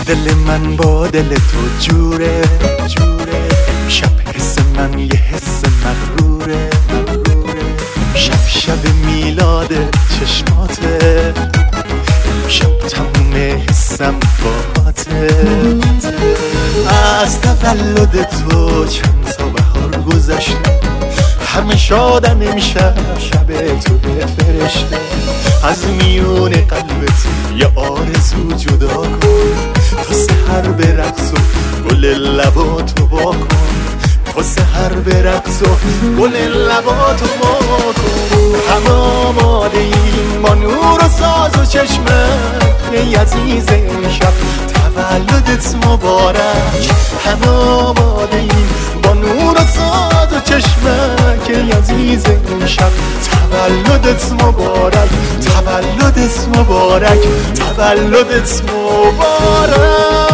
دل من با دل تو جوره امشب حس من یه حس مغروره شب میلاد چشماته امشب تموم حسم باهاته از تولد تو چند تا بهار گذشته همه شادن امشب شب تو به فرشته از میون قلبت یه آرزو جدا کن تا سحر به رقص و گل لباتو واکن تا سحر به رقص و گل لباتو واکن همه آماده ایم با نور و ساز و چشمت ای عزیز امشب تولدت مبارک همه آماده ایم با نور و ساز و چشمت ای عزیز امشب تولدت مبارک تولدت مبارک تولدت مبارک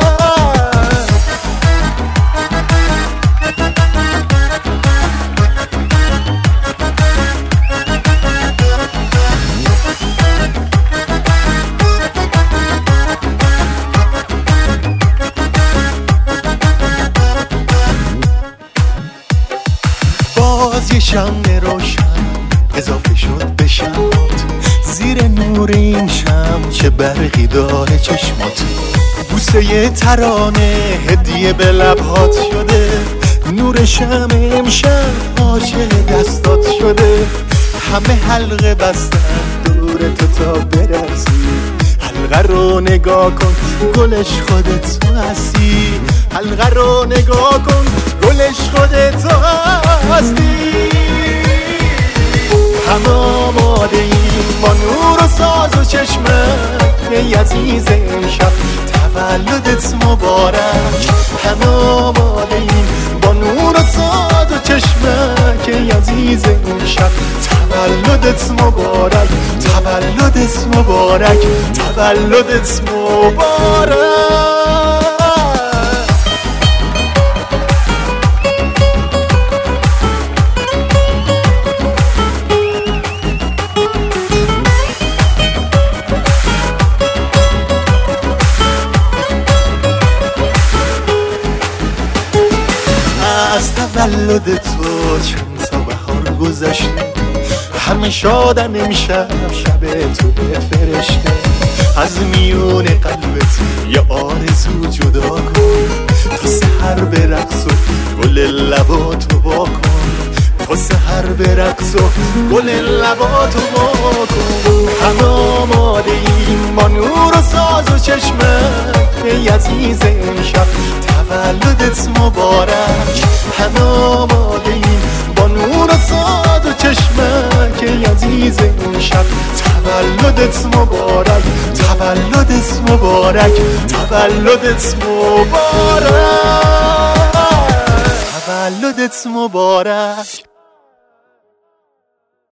باز یه شمع روشن اضافه شد به شمات زیر نور این شمع چه برقی داره چشمات بوسه یه ترانه هدیه به لبهات شده نور شمع امشب عاشق دستات شده همه حلقه بستن دور تو تا برسی حلقه رو نگاه کن گلش خودت تو هستی حلقه رو نگاه کن گلش خودت تو هستی همه آماده ایم با نور و ساز و چشمت ای عزیز امشب تولدت مبارک همه آماده ایم با نور و ساز و چشمت ای عزیز امشب تولدت مبارک تولدت مبارک تولدت مبارک از تولد تو چند تا بهار گذشته همه شادن امشب شب تو به فرشته از میون قلبت یه آرزو جدا کن تا سحر به رقص و گل لباتو واکن تا سحر به رقص و گل لباتو واکن همه آماده ایم با نور و ساز و چشمت ای عزیز امشب تولدت مبارک همه آماده ایم با نور و ساز و چشمت ای عزیز امشب تولدت مبارک تولدت مبارک تولدت مبارک تولدت مبارک